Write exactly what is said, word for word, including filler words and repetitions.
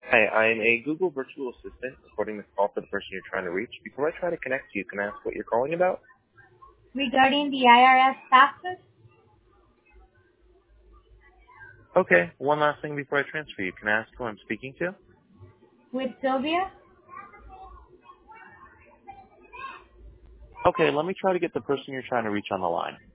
Hi, I'm a Google virtual assistant recording this call for the person you're trying to reach. Before I try to connect you, can I ask what you're calling about? Regarding the I R S taxes Okay, one last thing before I transfer you. Can I ask who I'm speaking to? with Sylvia? Okay, let me try to get the person you're trying to reach on the line.